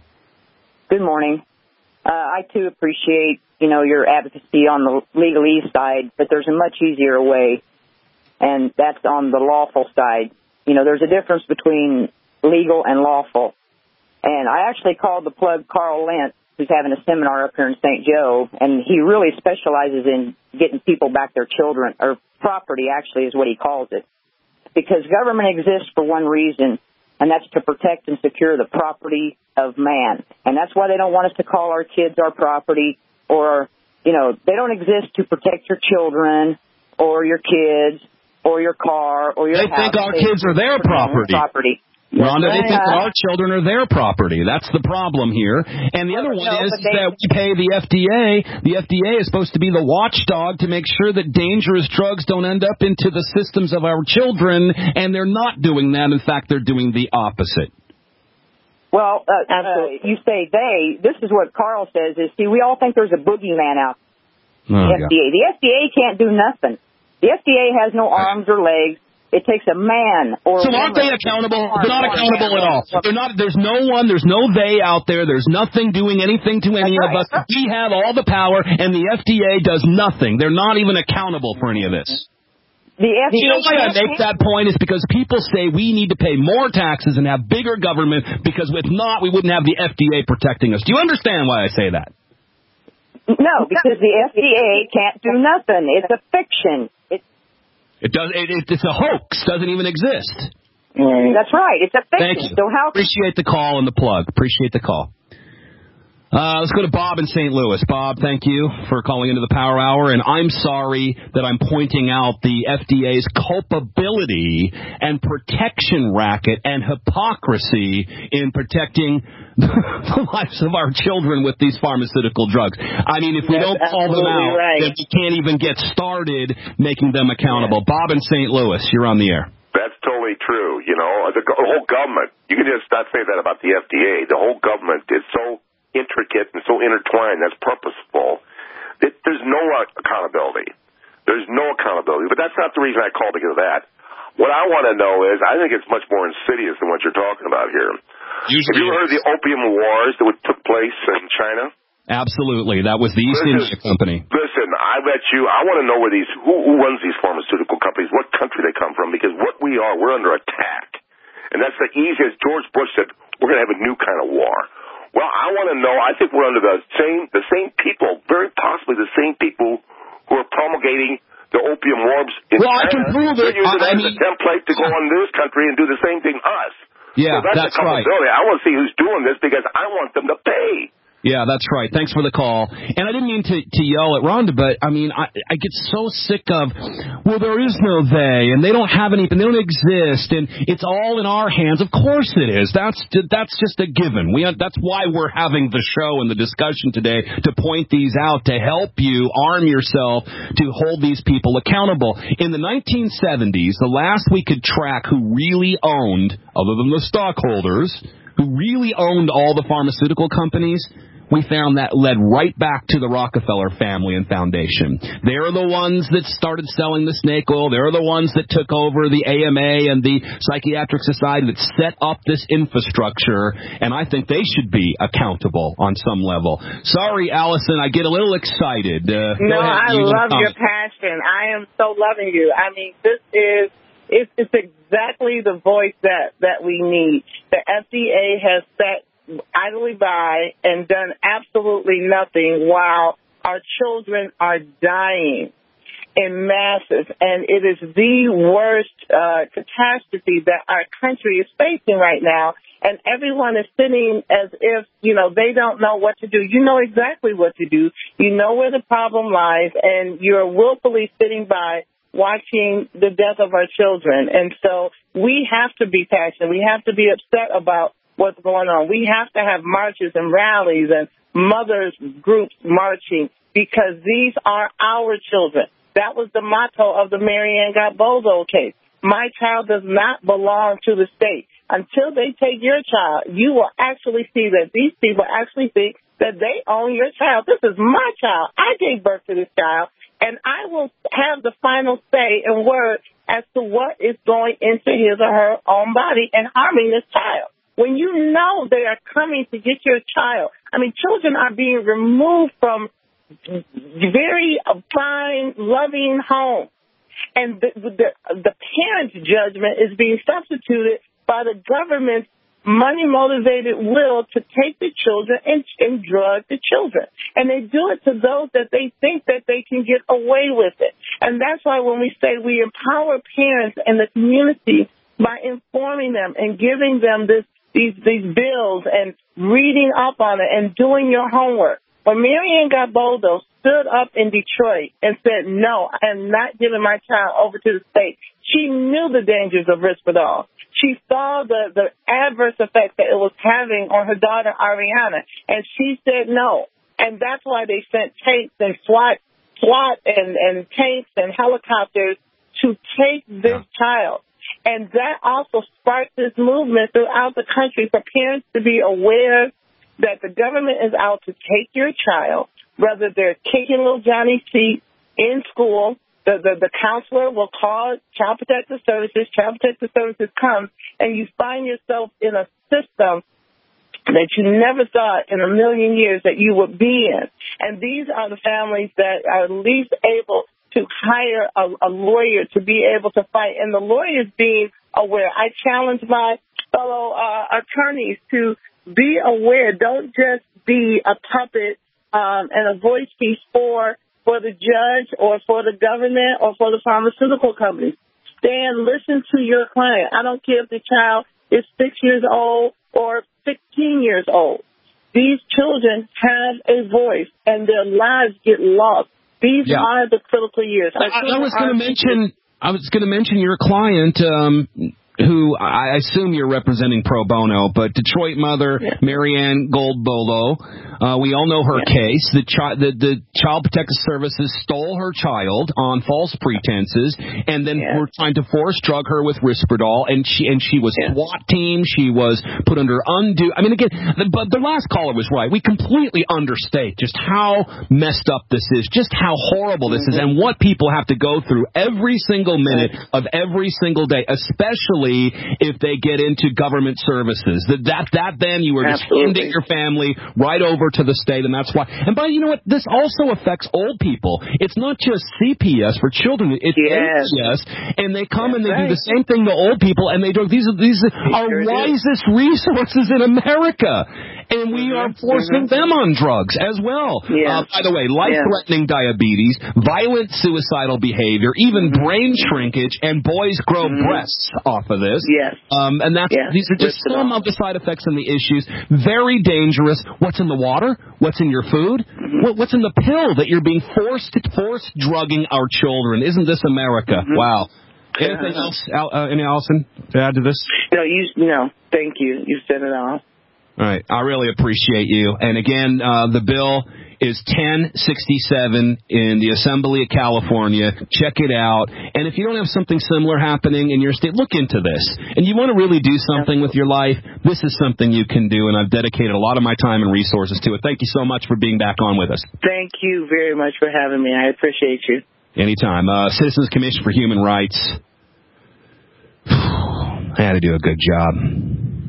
Good morning. Uh, I, too, appreciate, you know, your advocacy on the legalese side, but there's a much easier way. And that's on the lawful side. You know, there's a difference between legal and lawful. And I actually called the plug Carl Lentz, who's having a seminar up here in Saint Joe, and he really specializes in getting people back their children, or property actually is what he calls it. Because government exists for one reason, and that's to protect and secure the property of man. And that's why they don't want us to call our kids our property, or, you know, they don't exist to protect your children or your kids or your car, or your they house. Think our they kids are their property. property. Rhonda, they think uh, our children are their property. That's the problem here. And the other one no, is they, that we pay the F D A. The F D A is supposed to be the watchdog to make sure that dangerous drugs don't end up into the systems of our children, and they're not doing that. In fact, they're doing the opposite. Well, uh, uh, you say they. This is what Carl says is, see, we all think there's a boogeyman out there. Oh, the F D A. The F D A can't do nothing. The F D A has no arms or legs. It takes a man or so a aren't they accountable? They're not accountable at all. They're not. There's no one. There's no they out there. There's nothing doing anything to any of us. We have all the power, and the F D A does nothing. They're not even accountable for any of this. The F D A. You know why I make that point is because people say we need to pay more taxes and have bigger government, because if not, we wouldn't have the F D A protecting us. Do you understand why I say that? No, because the F D A can't do nothing. It's a fiction. It, it does. It, it, it's a hoax. Doesn't even exist. That's right. It's a fiction. Thank you. So how? Appreciate the call and the plug. Appreciate the call. Uh, let's go to Bob in Saint Louis. Bob, thank you for calling into the Power Hour, and I'm sorry that I'm pointing out the F D A's culpability and protection racket and hypocrisy in protecting the lives of our children with these pharmaceutical drugs. I mean, if we That's don't call them out, right. then we can't even get started making them accountable. Yeah. Bob in Saint Louis, you're on the air. That's totally whole government, you can just not say that about the F D A. The whole government is so intricate and so intertwined, that's purposeful. It, there's no accountability. There's no accountability. But that's not the reason I called to get to that. What I want to know is, I think it's much more insidious than what you're talking about here. Usually Have you ever heard of the opium wars that took place in China? Absolutely. That was the East India Company. Listen, I bet you, I want to know where these, who, who runs these pharmaceutical companies, what country they come from, because what we are, we're under attack. And that's the easiest. George Bush said, we're going to have a new kind of war. Well, I want to know, I think we're under the same, the same people, very possibly the same people who are promulgating the opium wars in well, China. I can prove it. They're using I, that I mean, as a template to go on this country and do the same thing to us. Yeah, so that's, that's right. I want to see who's doing this because I want them to pay. Yeah, that's right. Thanks for the call. And I didn't mean to, to yell at Rhonda, but, I mean, I, I get so sick of, well, there is no they, and they don't have any, they don't exist, and it's all in our hands. Of course it is. That's that's just a given. We That's why we're having the show and the discussion today, to point these out, to help you arm yourself to hold these people accountable. In the nineteen seventies, the last we could track who really owned, other than the stockholders, who really owned all the pharmaceutical companies, we found that led right back to the Rockefeller family and foundation. They're the ones that started selling the snake oil. They're the ones that took over the A M A and the Psychiatric Society, that set up this infrastructure, and I think they should be accountable on some level. Sorry, Allison, I get a little excited. Uh, no, I love your passion. I am so loving you. I mean, this is, it's, it's exactly the voice that, that we need. The F D A has sat idly by and done absolutely nothing while our children are dying in masses. And it is the worst uh, catastrophe that our country is facing right now. And everyone is sitting as if, you know, they don't know what to do. You know exactly what to do. You know where the problem lies, and you're willfully sitting by watching the death of our children. And so we have to be passionate. We have to be upset about what's going on. We have to have marches and rallies and mothers groups marching, because these are our children. That was the motto of the Marianne Got-Bozo case. My child does not belong to the state. Until they take your child, you will actually see that these people actually think that they own your child. This is my child. I gave birth to this child, and I will have the final say and word as to what is going into his or her own body and harming this child. When you know they are coming to get your child, I mean, children are being removed from very fine, loving homes, and the, the, the parent's judgment is being substituted by the government's money-motivated will to take the children and, and drug the children. And they do it to those that they think that they can get away with it. And that's why when we say we empower parents and the community by informing them and giving them this These, these bills and reading up on it and doing your homework. When Marianne Got-Bozo stood up in Detroit and said, no, I am not giving my child over to the state, she knew the dangers of Risperdal. She saw the, the adverse effects that it was having on her daughter, Ariana, and she said no. And that's why they sent tanks and SWAT, SWAT and, and tanks and helicopters to take this yeah. child. And that also sparked this movement throughout the country for parents to be aware that the government is out to take your child, whether they're kicking little Johnny C in school. The, the, the counselor will call Child Protective Services. Child Protective Services comes, and you find yourself in a system that you never thought in a million years that you would be in. And these are the families that are least able to hire a, a lawyer to be able to fight, and the lawyers being aware. I challenge my fellow uh, attorneys to be aware. Don't just be a puppet um, and a voice piece for for the judge or for the government or for the pharmaceutical companies. Stand, listen to your client. I don't care if the child is six years old or sixteen years old. These children have a voice, and their lives get lost. These yeah. are the critical years. I, I was going to mention. I was going to mention your client. Um, who I assume you're representing pro bono, but Detroit mother yeah. Marianne Goldbolo, uh, we all know her yeah. case. The, chi- the the Child Protective Services stole her child on false pretenses, and then yeah. were trying to force drug her with Risperdal, and she and she was yeah. SWAT team. She was put under undue. I mean, again, the, but the last caller was right. We completely understate just how messed up this is, just how horrible this mm-hmm. is, and what people have to go through every single minute of every single day, especially if they get into government services. That that, that then you are just handing your family right over to the state, and that's why. And but you know what? This also affects old people. It's not just C P S for children. It's yes. A P S, and they come that's and they right. do the same thing to old people, and they do. These are these are our sure wisest do. resources in America. And we mm-hmm. are forcing mm-hmm. them on drugs as well. Yeah. Uh, by the way, life-threatening yeah. diabetes, violent suicidal behavior, even mm-hmm. brain shrinkage, and boys grow mm-hmm. breasts off of this. Yes. Um, and that's, yes. these are just Lift some of the side effects and the issues. Very dangerous. What's in the water? What's in your food? Mm-hmm. What, what's in the pill that you're being forced to force drugging our children? Isn't this America? Mm-hmm. Wow. Anything uh, else, Al, uh, any Allison, to add to this? No, you, no, thank you. You said it all. All right. I really appreciate you. And again, uh, the bill is ten sixty-seven in the Assembly of California. Check it out. And if you don't have something similar happening in your state, look into this. And you want to really do something with your life, this is something you can do. And I've dedicated a lot of my time and resources to it. Thank you so much for being back on with us. Thank you very much for having me. I appreciate you. Anytime. Uh, Citizens Commission for Human Rights. I had to do a good job.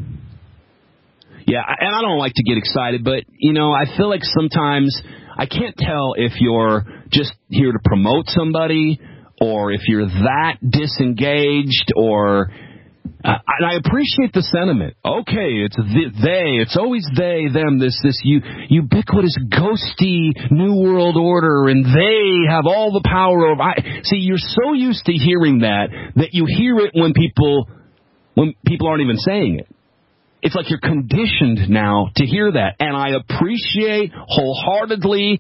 Yeah, and I don't like to get excited, but, you know, I feel like sometimes I can't tell if you're just here to promote somebody or if you're that disengaged or... Uh, and I appreciate the sentiment. Okay, it's the, they, it's always they, them, this this u, ubiquitous, ghosty New World Order, and they have all the power over... I, see, you're so used to hearing that that you hear it when people when people aren't even saying it. It's like you're conditioned now to hear that, and I appreciate wholeheartedly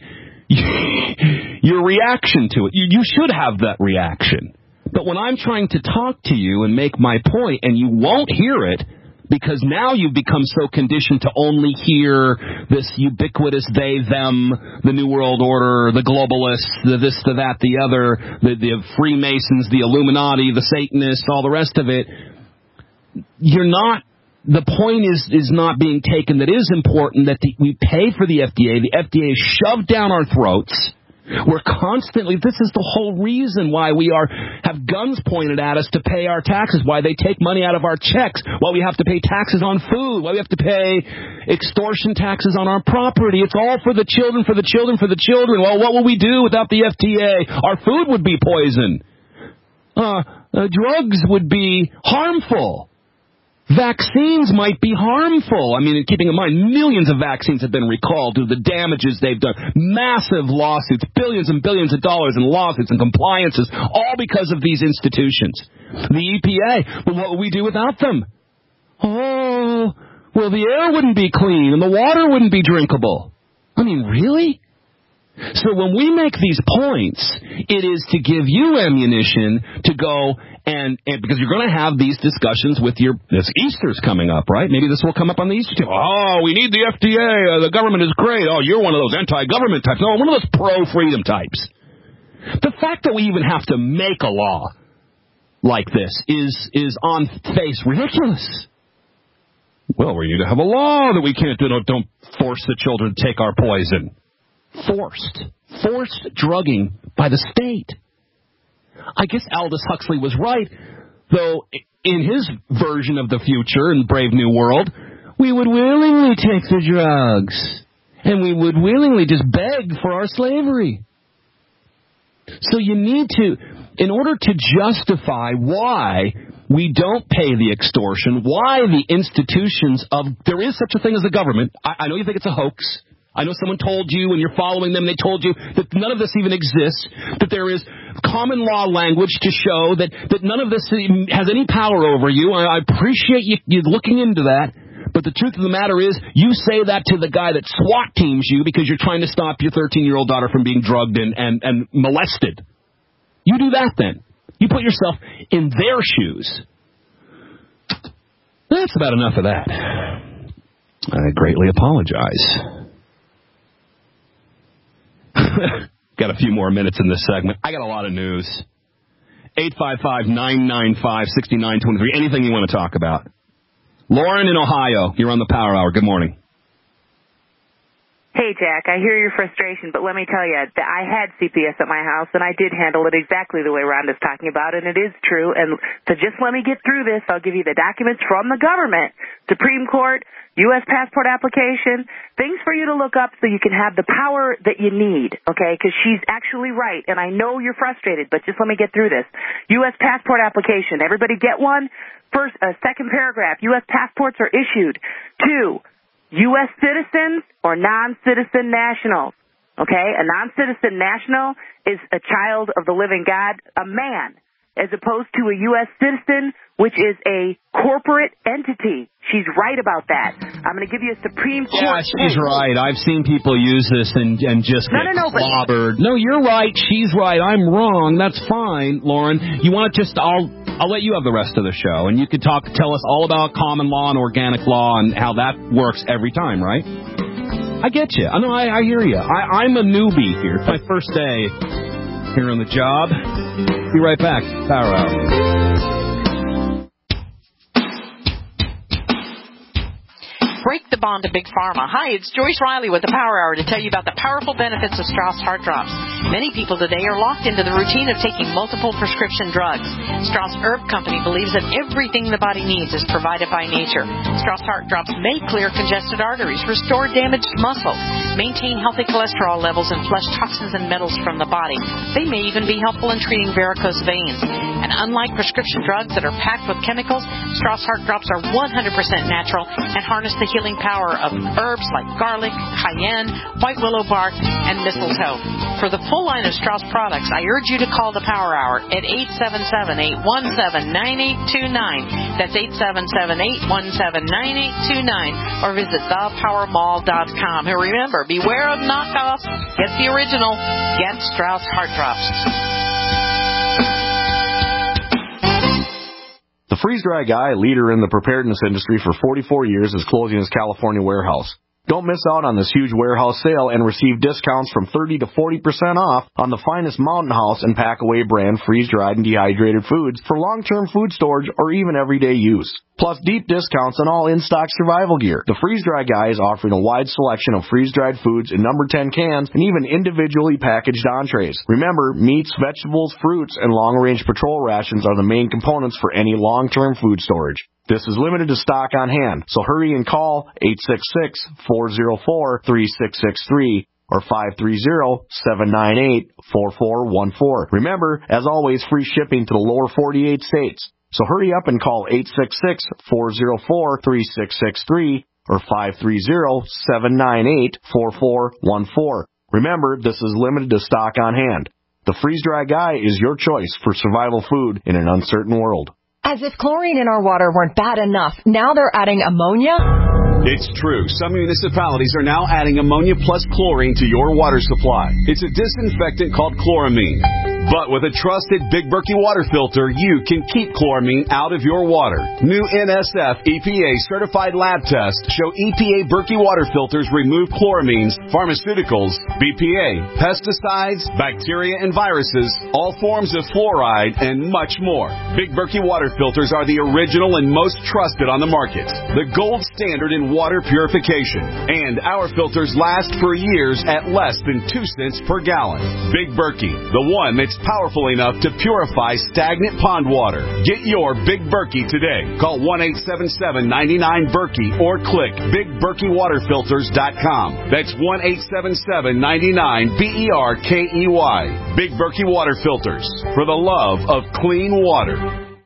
your reaction to it. You, you should have that reaction. But when I'm trying to talk to you and make my point, and you won't hear it, because now you've become so conditioned to only hear this ubiquitous they, them, the New World Order, the globalists, the this, the that, the other, the, the Freemasons, the Illuminati, the Satanists, all the rest of it, you're not... The point is is not being taken that is important, that the, we pay for the F D A. The F D A is shoved down our throats. We're constantly, this is the whole reason why we are have guns pointed at us to pay our taxes, why they take money out of our checks, why we have to pay taxes on food, why we have to pay extortion taxes on our property. It's all for the children, for the children, for the children. Well, what will we do without the F D A? Our food would be poison. Uh, uh, drugs would be harmful. Vaccines might be harmful. I mean, keeping in mind, millions of vaccines have been recalled due to the damages they've done. Massive lawsuits, billions and billions of dollars in lawsuits and compliances, all because of these institutions. The E P A, but what would we do without them? Oh, well, the air wouldn't be clean and the water wouldn't be drinkable. I mean, really? So when we make these points, it is to give you ammunition to go and, and because you're going to have these discussions with your, this Easter's coming up, right? Maybe this will come up on the Easter too. Oh, we need the F D A. Uh, the government is great. Oh, you're one of those anti-government types. No, one of those pro-freedom types. The fact that we even have to make a law like this is, is on face ridiculous. Well, we need to have a law that we can't do. Don't, don't force the children to take our poison. Forced. Forced drugging by the state. I guess Aldous Huxley was right, though in his version of the future in Brave New World, we would willingly take the drugs, and we would willingly just beg for our slavery. So you need to, in order to justify why we don't pay the extortion, why the institutions of, there is such a thing as a government. I, I know you think it's a hoax. I know someone told you, and you're following them, they told you that none of this even exists, that there is common law language to show that, that none of this has any power over you. I, I appreciate you, you looking into that. But the truth of the matter is, you say that to the guy that SWAT teams you because you're trying to stop your thirteen-year-old daughter from being drugged and, and, and molested. You do that then. You put yourself in their shoes. That's about enough of that. I greatly apologize. Got a few more minutes in this segment. I got a lot of news. eight five five, nine nine five, six nine two three. Anything you want to talk about. Lauren in Ohio, you're on the Power Hour. Good morning. Hey, Jack, I hear your frustration, but let me tell you, that I had C P S at my house, and I did handle it exactly the way Rhonda's talking about, and it is true. And so just let me get through this. I'll give you the documents from the government, Supreme Court, U S passport application, things for you to look up so you can have the power that you need, okay? Because she's actually right, and I know you're frustrated, but just let me get through this. U S passport application, everybody get one? First, uh, second paragraph, U S passports are issued to U S citizens or non-citizen nationals, okay? A non-citizen national is a child of the living God, a man, as opposed to a U S citizen, which is a corporate entity. She's right about that. I'm going to give you a Supreme Court Yeah, she's case. right. I've seen people use this and, and just No, get no, no, but- clobbered. No, you're right. She's right. I'm wrong. That's fine, Lauren. You want to just, I'll, I'll let you have the rest of the show, and you can talk, tell us all about common law and organic law and how that works every time, right? I get you. I know. I, I hear you. I, I'm a newbie here. It's my first day here on the job. Be right back. Power Hour. Break the bond to Big Pharma. Hi, it's Joyce Riley with the Power Hour to tell you about the powerful benefits of Strauss Heart Drops. Many people today are locked into the routine of taking multiple prescription drugs. Strauss Herb Company believes that everything the body needs is provided by nature. Strauss Heart Drops may clear congested arteries, restore damaged muscle, maintain healthy cholesterol levels, and flush toxins and metals from the body. They may even be helpful in treating varicose veins. And unlike prescription drugs that are packed with chemicals, Strauss Heart Drops are one hundred percent natural and harness the healing power of herbs like garlic, cayenne, white willow bark, and mistletoe. For the full line of Strauss products, I urge you to call the Power Hour at eight seven seven, eight one seven, nine eight two nine. That's eight seven seven, eight one seven, nine eight two nine. Or visit the power mall dot com. And remember, beware of knockoffs. Get the original. Get Strauss Heart Drops. The freeze-dry guy, leader in the preparedness industry for forty-four years, is closing his California warehouse. Don't miss out on this huge warehouse sale and receive discounts from thirty to forty percent off on the finest Mountain House and Packaway brand freeze-dried and dehydrated foods for long-term food storage or even everyday use. Plus deep discounts on all in-stock survival gear. The freeze-dry guy is offering a wide selection of freeze-dried foods in number ten cans and even individually packaged entrees. Remember, meats, vegetables, fruits, and long-range patrol rations are the main components for any long-term food storage. This is limited to stock on hand, so hurry and call eight six six, four zero four, three six six three or five three zero, seven nine eight, four four one four. Remember, as always, free shipping to the lower forty-eight states. So hurry up and call eight six six, four zero four, three six six three or five three zero, seven nine eight, four four one four. Remember, this is limited to stock on hand. The freeze-dry guy is your choice for survival food in an uncertain world. As if chlorine in our water weren't bad enough, now they're adding ammonia? It's true. Some municipalities are now adding ammonia plus chlorine to your water supply. It's a disinfectant called chloramine. But with a trusted Big Berkey water filter, you can keep chloramine out of your water. New N S F E P A certified lab tests show E P A Berkey water filters remove chloramines, pharmaceuticals, B P A, pesticides, bacteria and viruses, all forms of fluoride, and much more. Big Berkey water filters are the original and most trusted on the market. The gold standard in water purification. And our filters last for years at less than two cents per gallon. Big Berkey, the one that's powerful enough to purify stagnant pond water. Get your Big Berkey today. Call one eight seven seven, nine nine, Berkey or click big berkey water filters dot com. That's one eight seven seven, nine nine, B E R K E Y. Big Berkey Water Filters, for the love of clean water.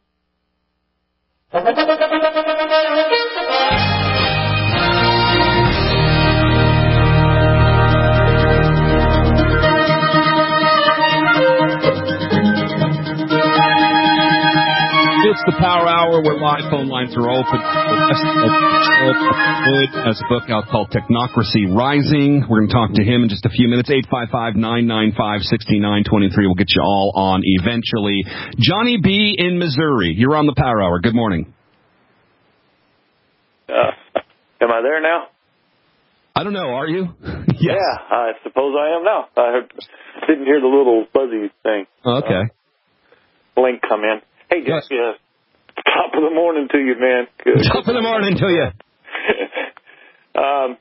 It's the Power Hour where live phone lines are open. Has a book out called Technocracy Rising. We're going to talk to him in just a few minutes. eight five five, nine nine five, six nine two three. We'll get you all on eventually. Johnny B. in Missouri. You're on the Power Hour. Good morning. Uh, am I there now? I don't know. Are you? Yes. Yeah, I suppose I am now. I heard, didn't hear the little buzzy thing. Okay. Uh, link come in. Hey, Jack, yeah. Top of the morning to you, man. Good. Top of the morning to you. um,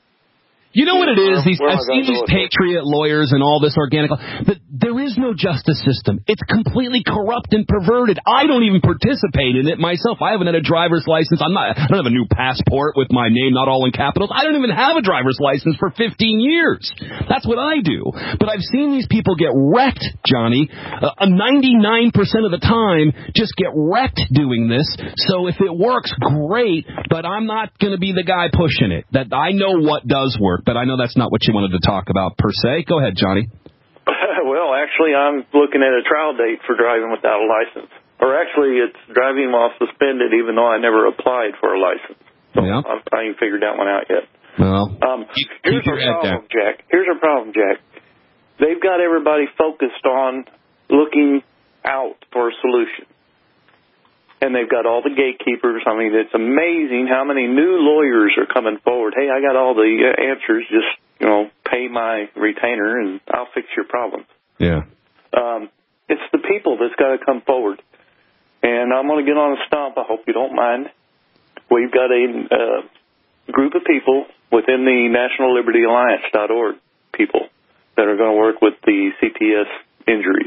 You know what it is? These, Where am I've I seen gonna these go with patriot lawyers and all this organic. But there is no justice system. It's completely corrupt and perverted. I don't even participate in it myself. I haven't had a driver's license. I'm not. I don't have a new passport with my name not all in capitals. I don't even have a driver's license for fifteen years. That's what I do. But I've seen these people get wrecked, Johnny. Uh, ninety-nine percent of the time, just get wrecked doing this. So if it works, great. But I'm not going to be the guy pushing it. That I know what does work. But I know that's not what you wanted to talk about, per se. Go ahead, Johnny. Well, actually, I'm looking at a trial date for driving without a license. Or actually, it's driving while suspended, even though I never applied for a license. So yeah. I'm, I ain't figured that one out yet. Well, um, keep, here's keep our problem, Jack. Here's our problem, Jack. They've got everybody focused on looking out for a solution. And they've got all the gatekeepers. I mean, it's amazing how many new lawyers are coming forward. Hey, I got all the answers. Just, you know, pay my retainer and I'll fix your problems. Yeah. Um, it's the people that's got to come forward. And I'm going to get on a stump. I hope you don't mind. We've got a uh, group of people within the National Liberty Alliance dot org people that are going to work with the C T S injuries.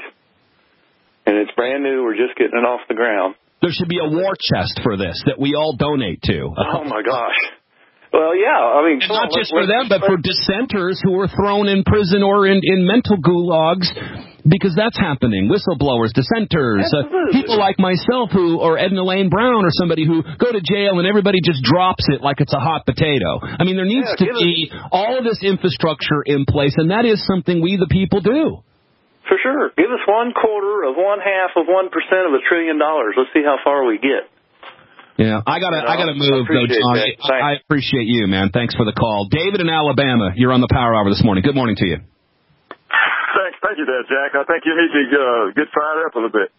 And it's brand new. We're just getting it off the ground. There should be a war chest for this that we all donate to. Oh, my gosh. Well, yeah. I mean, and not on, just for them, but for dissenters who are thrown in prison or in, in mental gulags, because that's happening. Whistleblowers, dissenters, uh, people like myself who, or Edna Lane Brown or somebody who go to jail and everybody just drops it like it's a hot potato. I mean, there needs yeah, to be it. all of this infrastructure in place, and that is something we the people do. For sure. Give us one quarter of one half of one percent of a trillion dollars. Let's see how far we get. Yeah, I gotta, you know, I gotta move though, John. I, I appreciate you, man. Thanks for the call, David in Alabama. You're on the Power Hour this morning. Good morning to you. Thanks, thank you, there, Jack. I think you need to uh, get fired up a little bit.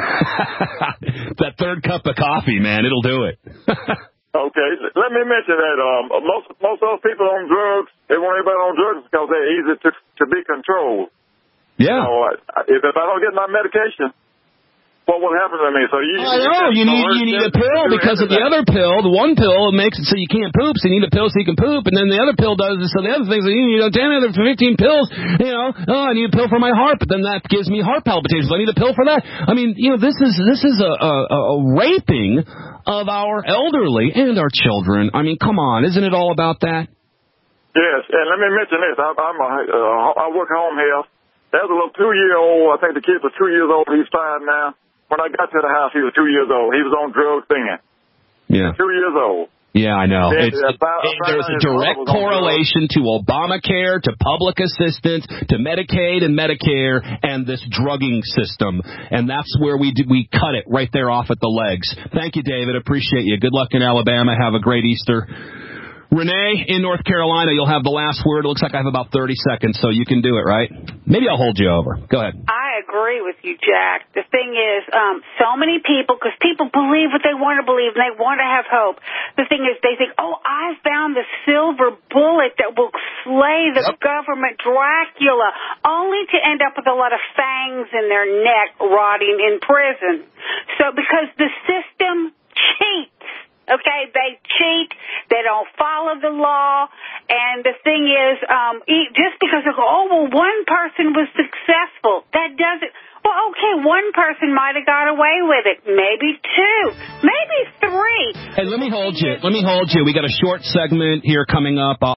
That third cup of coffee, man, it'll do it. Okay, let me mention that um, most most of those people on drugs, they want everybody on drugs because they're easy to to be controlled. Yeah. You know, if, if I don't get my medication, what will happen to me? So you, I know you need you need a pill because of the other pill. The one pill makes it so you can't poop, so you need a pill so you can poop, and then the other pill does it. So the other things you need, you know, ten other fifteen pills. You know, oh, I need a pill for my heart, but then that gives me heart palpitations. I need a pill for that. I mean, you know, this is this is a, a, a raping of our elderly and our children. I mean, come on, isn't it all about that? Yes, and let me mention this. I, I'm a, uh, I work home health. There's a little two-year-old. I think the kid was two years old. He's five now. When I got to the house, he was two years old. He was on drugs then. Yeah. Two years old. Yeah, I know. Then, It's, uh, about, it, there's a direct correlation to Obamacare, to public assistance, to Medicaid and Medicare, and this drugging system. And that's where we do, we cut it right there off at the legs. Thank you, David. Appreciate you. Good luck in Alabama. Have a great Easter. Renee, in North Carolina, you'll have the last word. It looks like I have about thirty seconds, so you can do it, right? Maybe I'll hold you over. Go ahead. I agree with you, Jack. The thing is, um, so many people, because people believe what they want to believe, and they want to have hope. The thing is, they think, oh, I found the silver bullet that will slay the yep. government Dracula, only to end up with a lot of fangs in their neck rotting in prison. So, because the system cheats. Okay, they cheat, they don't follow the law, and the thing is, um, just because they go, oh, well, one person was successful, that doesn't, well, okay, one person might have got away with it, maybe two, maybe three. Hey, let me hold you, let me hold you. We got a short segment here coming up. I'll